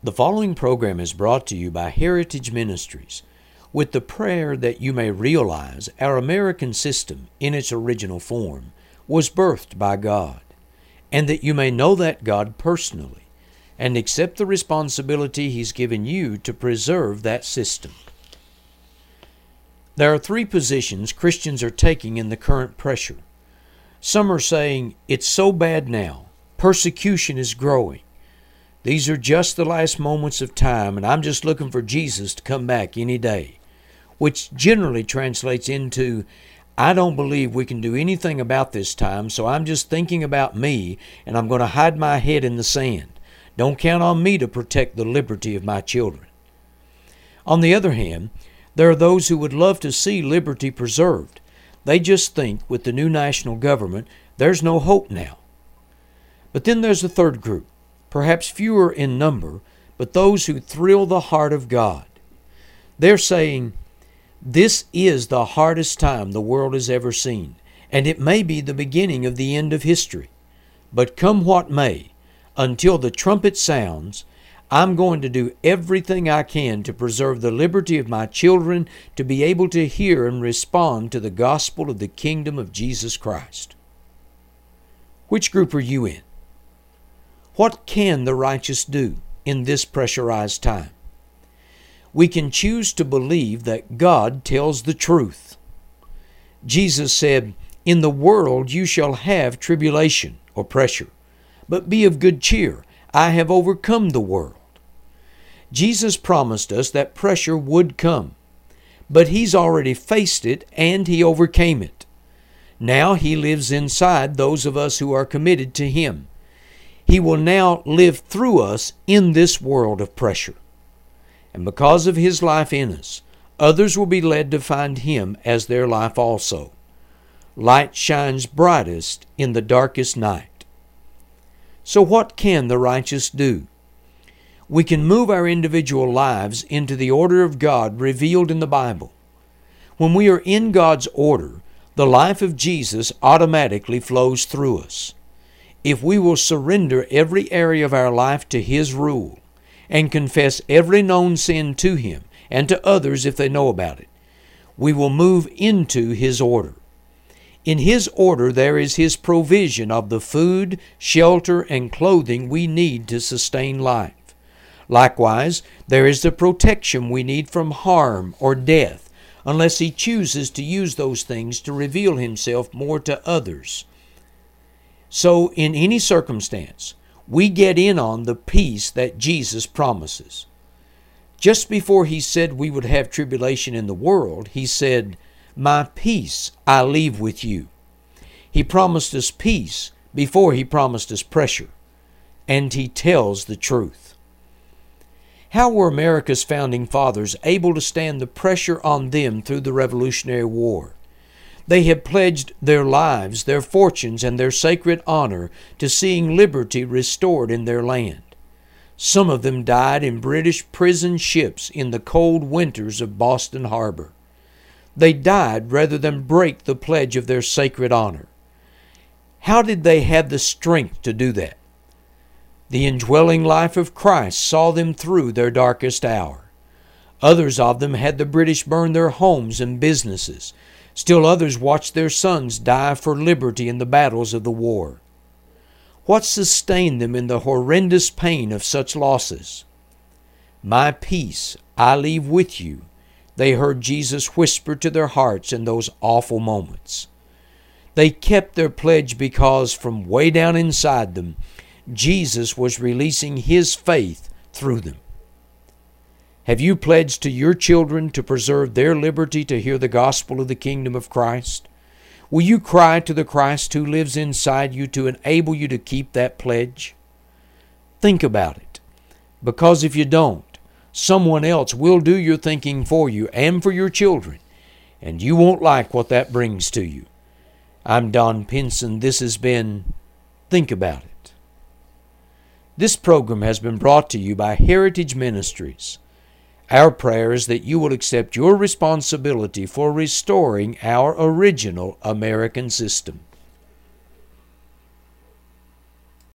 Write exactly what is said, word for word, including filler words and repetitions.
The following program is brought to you by Heritage Ministries with the prayer that you may realize our American system in its original form was birthed by God, and that you may know that God personally and accept the responsibility He's given you to preserve that system. There are three positions Christians are taking in the current pressure. Some are saying, it's so bad now, persecution is growing. These are just the last moments of time, and I'm just looking for Jesus to come back any day, which generally translates into, I don't believe we can do anything about this time, so I'm just thinking about me, and I'm going to hide my head in the sand. Don't count on me to protect the liberty of my children. On the other hand, there are those who would love to see liberty preserved. They just think with the new national government, there's no hope now. But then there's a third group, perhaps fewer in number, but those who thrill the heart of God. They're saying, this is the hardest time the world has ever seen, and it may be the beginning of the end of history. But come what may, until the trumpet sounds, I'm going to do everything I can to preserve the liberty of my children to be able to hear and respond to the gospel of the kingdom of Jesus Christ. Which group are you in? What can the righteous do in this pressurized time? We can choose to believe that God tells the truth. Jesus said, in the world you shall have tribulation or pressure, but be of good cheer. I have overcome the world. Jesus promised us that pressure would come, but He's already faced it and He overcame it. Now He lives inside those of us who are committed to Him. He will now live through us in this world of pressure. And because of His life in us, others will be led to find Him as their life also. Light shines brightest in the darkest night. So what can the righteous do? We can move our individual lives into the order of God revealed in the Bible. When we are in God's order, the life of Jesus automatically flows through us. If we will surrender every area of our life to His rule and confess every known sin to Him and to others if they know about it, we will move into His order. In His order there is His provision of the food, shelter, and clothing we need to sustain life. Likewise, there is the protection we need from harm or death, unless He chooses to use those things to reveal Himself more to others. So, in any circumstance, we get in on the peace that Jesus promises. Just before He said we would have tribulation in the world, He said, my peace I leave with you. He promised us peace before He promised us pressure, and He tells the truth. How were America's founding fathers able to stand the pressure on them through the Revolutionary War? They had pledged their lives, their fortunes, and their sacred honor to seeing liberty restored in their land. Some of them died in British prison ships in the cold winters of Boston Harbor. They died rather than break the pledge of their sacred honor. How did they have the strength to do that? The indwelling life of Christ saw them through their darkest hour. Others of them had the British burn their homes and businesses. Still others watched their sons die for liberty in the battles of the war. What sustained them in the horrendous pain of such losses? My peace I leave with you, they heard Jesus whisper to their hearts in those awful moments. They kept their pledge because from way down inside them, Jesus was releasing His faith through them. Have you pledged to your children to preserve their liberty to hear the gospel of the kingdom of Christ? Will you cry to the Christ who lives inside you to enable you to keep that pledge? Think about it, because if you don't, someone else will do your thinking for you and for your children, and you won't like what that brings to you. I'm Don Pinson. This has been Think About It. This program has been brought to you by Heritage Ministries. Our prayer is that you will accept your responsibility for restoring our original American system.